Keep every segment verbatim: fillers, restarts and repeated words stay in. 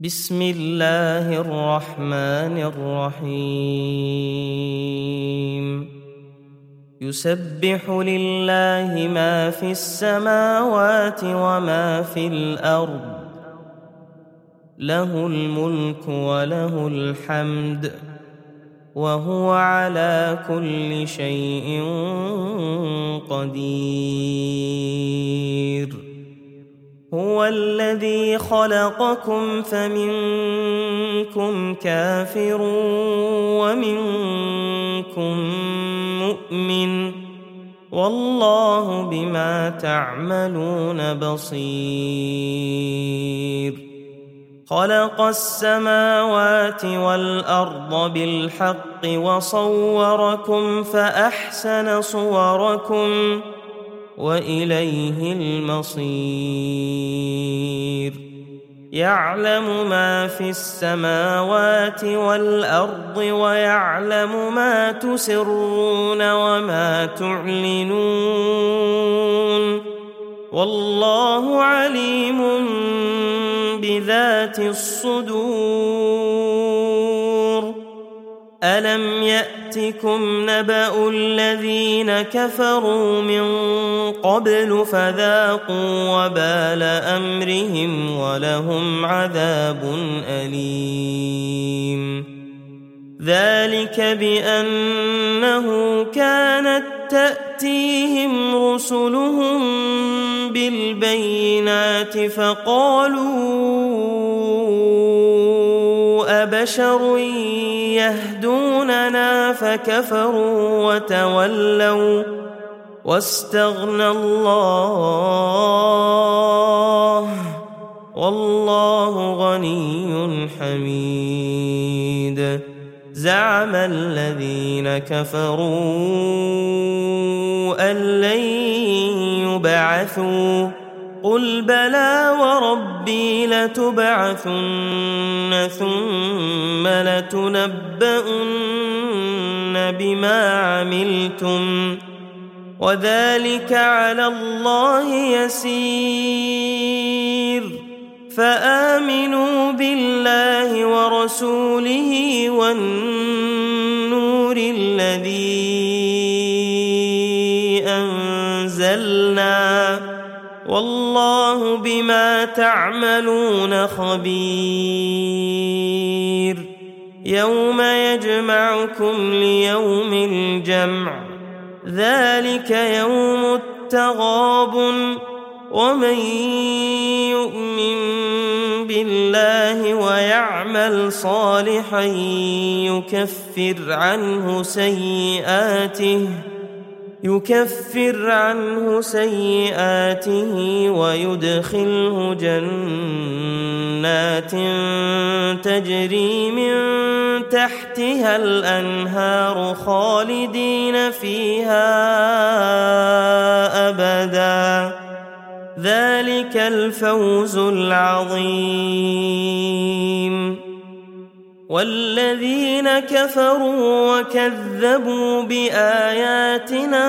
بسم الله الرحمن الرحيم يسبح لله ما في السماوات وما في الأرض له الملك وله الحمد وهو على كل شيء قدير هو الذي خلقكم فمنكم كافر ومنكم مؤمن والله بما تعملون بصير خلق السماوات والأرض بالحق وصوركم فأحسن صوركم وإليه المصير يعلم ما في السماوات والأرض ويعلم ما تسرون وما تعلنون والله عليم بذات الصدور ألم يأتكم نبأ الذين كفروا من قبل فذاقوا وبال أمرهم ولهم عذاب أليم ذلك بأنه كانت تأتيهم رسلهم بالبينات فقالوا أبشر يهدوننا فكفروا وتولوا واستغنى الله والله غني حميد زعم الذين كفروا أن لن يبعثوا قل بلى وربي لتبعثن ثم لتنبؤن بما عملتم وذلك على الله يسير فآمنوا بالله ورسوله والنور الذي أنزلنا والله بما تعملون خبير يوم يجمعكم ليوم الجمع ذلك يوم التغابن ومن يؤمن بالله ويعمل صالحا يكفر عنه سيئاته يكفر عنه سيئاته ويدخله جنات تجري من تحتها الأنهار خالدين فيها أبدا ذلك الفوز العظيم والذين كفروا وكذبوا بآياتنا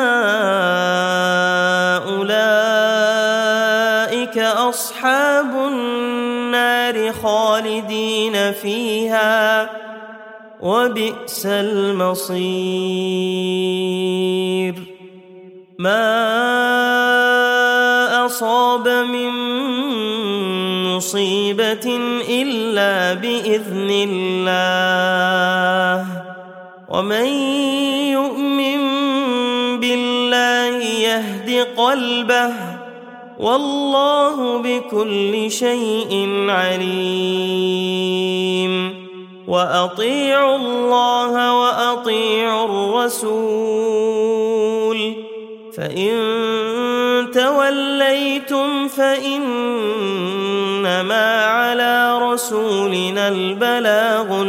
أولئك أصحاب النار خالدين فيها وبئس المصير ما أصاب من مصيبة إلا بإذن الله ومن يؤمن بالله يهد قلبه والله بكل شيء عليم وأطيعوا الله وأطيعوا الرسول فإن توليتم فإنما على رسولنا البلاغ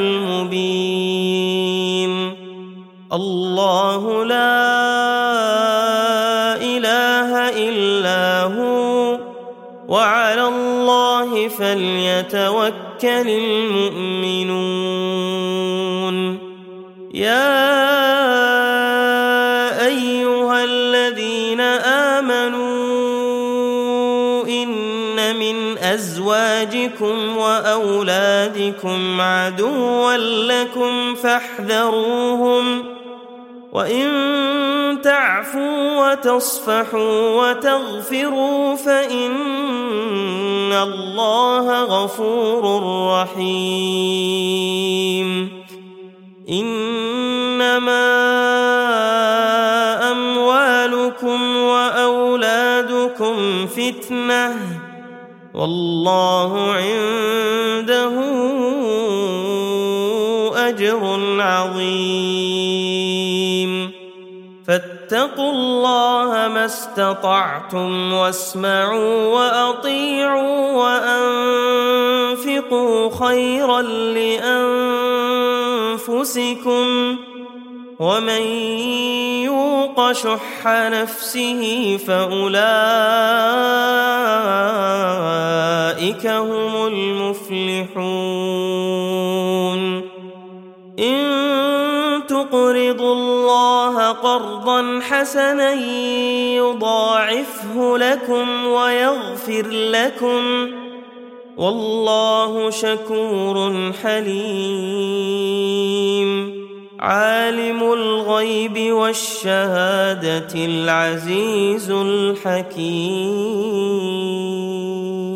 المبين الله لا إله إلا هو وعلى الله فليتوكل المؤمنون يا أيها الذين آمنوا إن من أزواجكم أزواجكم وأولادكم عدوا لكم فاحذروهم وإن تعفوا وتصفحوا وتغفروا فإن الله غفور رحيم إنما أموالكم وأولادكم فتنة والله عنده أجر عظيم فاتقوا الله ما استطعتم واسمعوا وأطيعوا وأنفقوا خيرا لأنفسكم ومن يوق شح نفسه فأولئك هم المفلحون إن تقرضوا الله قرضا حسنا يضاعفه لكم ويغفر لكم والله شكور حليم عالم الغيب والشهادة العزيز الحكيم.